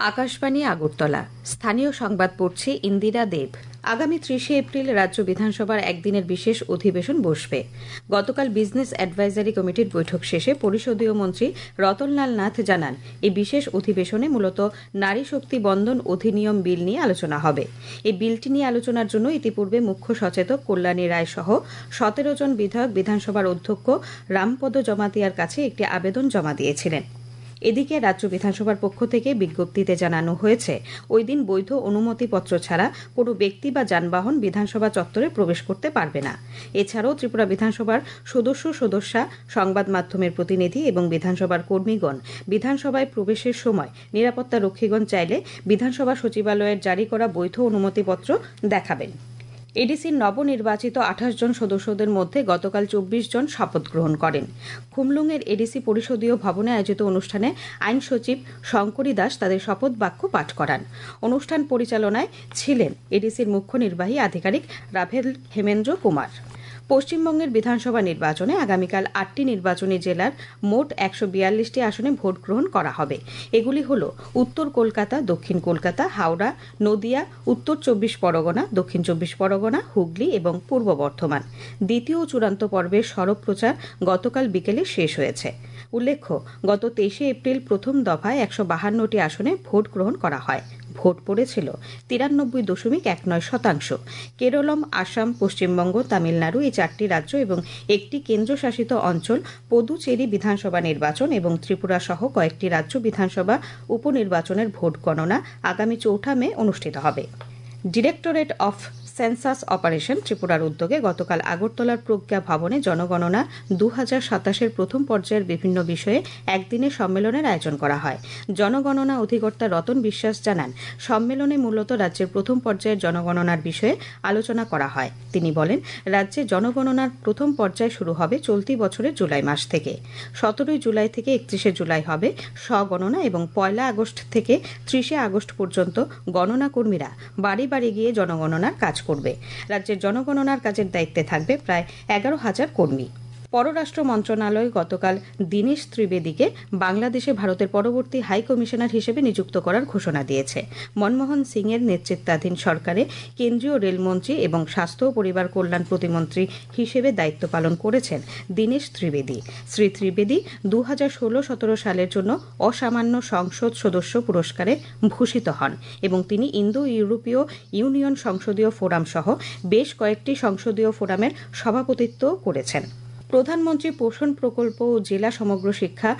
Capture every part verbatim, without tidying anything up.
আকাশবাণী আগরতলা। স্থানীয় সংবাদ পড়ছে ইন্দিরা দেব। আগামী ত্রিশে এপ্রিল রাজ্য বিধানসভার একদিনের বিশেষ অধিবেশন বসবে। গতকাল বিজনেস অ্যাডভাইজারি কমিটির বৈঠক শেষে পরিষদীয় মন্ত্রী রতনলাল নাথ জানান, এই বিশেষ অধিবেশনে মূলত নারী শক্তি বন্ধন অধিনিয়ম বিল নিয়ে আলোচনা হবে। এই বিলটি নিয়ে আলোচনার জন্য ইতিপূর্বে মুখ্য সচেতক কল্যাণী রায় সহ সতেরো জন বিধায়ক বিধানসভার অধ্যক্ষ রামপদ জমাতিয়ার কাছে একটি আবেদন জমা দিয়েছিলেন। এদিকে রাজ্য বিধানসভার পক্ষ থেকে বিজ্ঞপ্তিতে জানানো হয়েছে, ওই দিন বৈধ অনুমতিপত্র ছাড়া কোনো ব্যক্তি বা যানবাহন বিধানসভা চত্বরে প্রবেশ করতে পারবে না। এছাড়াও ত্রিপুরা বিধানসভার সদস্য সদস্যা, সংবাদ মাধ্যমের প্রতিনিধি এবং বিধানসভার কর্মীগণ বিধানসভায় প্রবেশের সময় নিরাপত্তা রক্ষীগণ চাইলে বিধানসভা সচিবালয়ের জারি করা বৈধ অনুমতিপত্র দেখাবেন। এডিসির নবনির্বাচিত আঠাশ জন সদস্যদের মধ্যে গতকাল চব্বিশ জন শপথ গ্রহণ করেন। খুমলুঙের এডিসি পরিষদীয় ভবনে আয়োজিত অনুষ্ঠানে আইন সচিব শঙ্করী দাস তাদের শপথ বাক্য পাঠ করান। অনুষ্ঠান পরিচালনায় ছিলেন এডিসির মুখ্য নির্বাহী আধিকারিক রাভেল হেমেন্দ্র কুমার। পশ্চিমবঙ্গের বিধানসভা নির্বাচনে আগামীকাল আটটি নির্বাচনী জেলার মোট একশো বিয়াল্লিশটি আসনে ভোট গ্রহণ করা হবে। এগুলি হল উত্তর কলকাতা, দক্ষিণ কলকাতা, হাওড়া, নদিয়া, উত্তর চব্বিশ পরগনা, দক্ষিণ চব্বিশ পরগনা, হুগলি এবং পূর্ব বর্ধমান। দ্বিতীয় ও চূড়ান্ত পর্বের সরব প্রচার গতকাল বিকেলে শেষ হয়েছে। উল্লেখ্য, গত তেইশে এপ্রিল প্রথম দফায় একশো বাহান্নটি আসনে ভোট গ্রহণ করা হয়। ভোট পড়েছিল তিরানব্বই দশমিক এক নয় শতাংশ। কেরলম, আসাম, পশ্চিমবঙ্গ, তামিলনাড়ু এই চারটি রাজ্য এবং একটি কেন্দ্রশাসিত অঞ্চল পুদুচেরি বিধানসভা নির্বাচন এবং ত্রিপুরা সহ কয়েকটি রাজ্য বিধানসভা উপনির্বাচনের ভোট গণনা আগামী চৌঠা মে অনুষ্ঠিত হবে। ডিরেক্টরেট অফ সেন্সাস অপারেশন ত্রিপুরার উদ্যোগে গতকাল আগরতলার প্রজ্ঞা ভবনে জনগণনা দু হাজার সাতাশের প্রথম পর্যায়ের বিভিন্ন বিষয়ে একদিনের সম্মেলনের আয়োজন করা হয়। জনগণনা অধিকর্তা রতন বিশ্বাস জানান, সম্মেলনে মূলত রাজ্যের প্রথম পর্যায়ের জনগণনার বিষয়ে আলোচনা করা হয়। তিনি বলেন, রাজ্যে জনগণনার প্রথম পর্যায় শুরু হবে চলতি বছরের জুলাই মাস থেকে। সতেরোই জুলাই থেকে একত্রিশে জুলাই হবে স্বগণনা এবং পয়লা আগস্ট থেকে ত্রিশে আগস্ট পর্যন্ত গণনা কর্মীরা বাড়ি বাড়ি গিয়ে জনগণনার কাজ করবে। রাজ্যের জনগণনার কাজের দায়িত্বে থাকবে প্রায় এগারো হাজার কর্মী। পররাষ্ট্র মন্ত্রণালয় গতকাল দীনেশ ত্রিবেদীকে বাংলাদেশে ভারতের পরবর্তী হাই কমিশনার হিসেবে নিযুক্ত করার ঘোষণা দিয়েছে। মনমোহন সিং এর নেতৃত্বাধীন সরকারে কেন্দ্রীয় রেলমন্ত্রী এবং স্বাস্থ্য ও পরিবার কল্যাণ প্রতিমন্ত্রী হিসেবে দায়িত্ব পালন করেছেন দীনেশ ত্রিবেদী। শ্রী ত্রিবেদী দু হাজার ষোলো সতেরো সালের জন্য অসামান্য সংসদ সদস্য পুরস্কারে ভূষিত হন এবং তিনি ইন্দো ইউরোপীয় ইউনিয়ন সংসদীয় ফোরাম সহ বেশ কয়েকটি সংসদীয় ফোরামের সভাপতিত্ব করেছেন। প্রধানমন্ত্রী পোষণ প্রকল্প ও জেলা সমগ্র শিক্ষা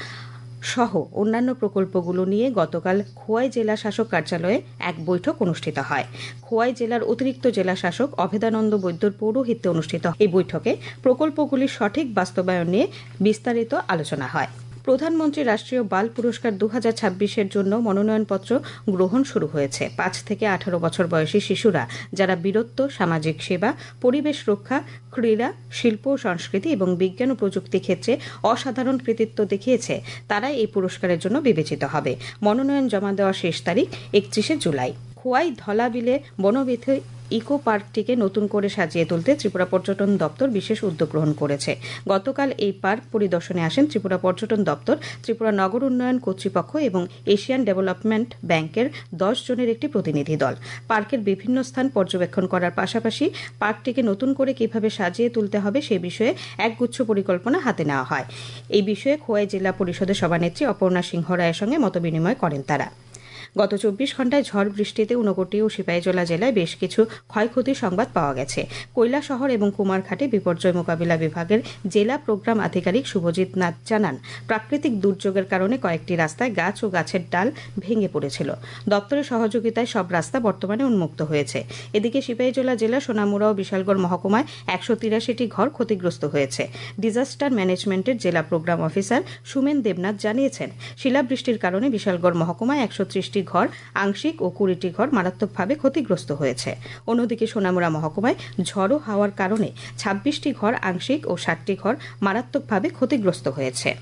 সহ অন্যান্য প্রকল্পগুলো নিয়ে গতকাল খোয়াই জেলা শাসক কার্যালয়ে এক বৈঠক অনুষ্ঠিত হয়। খোয়াই জেলার অতিরিক্ত জেলা শাসক অভেদানন্দ বৈদ্যর পৌরোহিত্যে অনুষ্ঠিত এই বৈঠকে প্রকল্পগুলির সঠিক বাস্তবায়ন নিয়ে বিস্তারিত আলোচনা হয়। প্রধানমন্ত্রী রাষ্ট্রীয় বাল পুরস্কার দু হাজার ছাব্বিশের জন্য মনোনয়নপত্র গ্রহণ শুরু হয়েছে। পাঁচ থেকে আঠারো বছর বয়সী শিশুরা যারা বীরত্ব, সামাজিক সেবা, পরিবেশ রক্ষা, ক্রীড়া, শিল্প, সংস্কৃতি এবং বিজ্ঞান ও প্রযুক্তি ক্ষেত্রে অসাধারণ কৃতিত্ব দেখিয়েছে, তারাই এই পুরস্কারের জন্য বিবেচিত হবে। মনোনয়ন জমা দেওয়ার শেষ তারিখ একত্রিশে জুলাই। খোয়াই ধলাবিলে বনবিথী ইকো পার্কটিকে নতুন করে সাজিয়ে তুলতে ত্রিপুরা পর্যটন দপ্তর বিশেষ উদ্যোগ গ্রহণ করেছে। গতকাল এই পার্ক পরিদর্শনে আসেন ত্রিপুরা পর্যটন দপ্তর, ত্রিপুরা নগর উন্নয়ন কর্তৃপক্ষ এবং এশিয়ান ডেভেলপমেন্ট ব্যাংকের দশ জনের একটি প্রতিনিধি দল। পার্কের বিভিন্ন স্থান পর্যবেক্ষণ করার পাশাপাশি পার্কটিকে নতুন করে কিভাবে সাজিয়ে তুলতে হবে সে বিষয়ে একগুচ্ছ পরিকল্পনা হাতে নেওয়া হয়। এই বিষয়ে খোয়াই জেলা পরিষদের সভানেত্রী অপর্ণা সিংহ রায়ের সঙ্গে মতবিনিময় করেন তারা। গত চব্বিশ ঘন্টায় ঝড় বৃষ্টিতে ঊনকোটি ও সিপাহীজলা জেলায় বেশ কিছু ক্ষয়ক্ষতির সংবাদ পাওয়া গেছে। কৈলাসহর এবং কুমারঘাটে বিপর্যয় মোকাবিলা বিভাগের জেলা প্রোগ্রাম আধিকারিক শুভজিৎ নাথ জানান, প্রাকৃতিক দুর্যোগের কারণে কয়েকটি রাস্তায় গাছ ও গাছের ডাল ভেঙে পড়েছিল। দপ্তরের সহযোগিতায় সব রাস্তা বর্তমানে উন্মুক্ত হয়েছে। এদিকে সিপাহীজলা জেলা সোনামুড়া ও বিশালগড় মহকুমায় একশো তিরাশিটি ঘর ক্ষতিগ্রস্ত হয়েছে। ডিজাস্টার ম্যানেজমেন্টের জেলা প্রোগ্রাম অফিসার সুমেন দেবনাথ জানিয়েছেন, শিলাবৃষ্টির কারণে বিশালগড় মহকুমায় একশো ত্রিশটি ঘর আংশিক ও কুড়িটি ঘর মারাত্মকভাবে ক্ষতিগ্রস্ত হয়েছে। অন্যদিকে সোনামুড়া মহকুমায় ঝড়ো হাওয়ার কারণে ছাব্বিশটি ঘর আংশিক ও ষাটটি ঘর মারাত্মকভাবে ক্ষতিগ্রস্ত হয়েছে।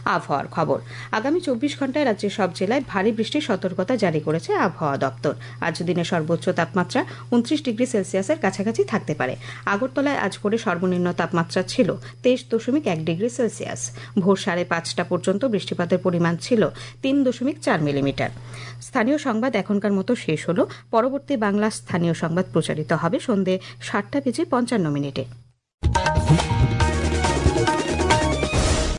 আবহাওয়ার খবর। আগামী চব্বিশ ঘন্টায় রাজ্যের সব জেলায় ভারী বৃষ্টির সতর্কতা জারি করেছে আবহাওয়া দপ্তর। আজ দিনের সর্বোচ্চ তাপমাত্রা উনত্রিশ ডিগ্রি সেলসিয়াসের কাছাকাছি থাকতে পারে। আগরতলায় আজ ভোরে সর্বনিম্ন তাপমাত্রা ছিল তেইশ দশমিক এক ডিগ্রি সেলসিয়াস। ভোর সাড়ে পাঁচটা পর্যন্ত বৃষ্টিপাতের পরিমাণ ছিল তিন দশমিক চার মিলিমিটার। স্থানীয় সংবাদ এখনকার মতো শেষ হলো। পরবর্তী বাংলা স্থানীয় সংবাদ প্রচারিত হবে সন্ধে সাতটা বেজে পঞ্চান্ন মিনিটে।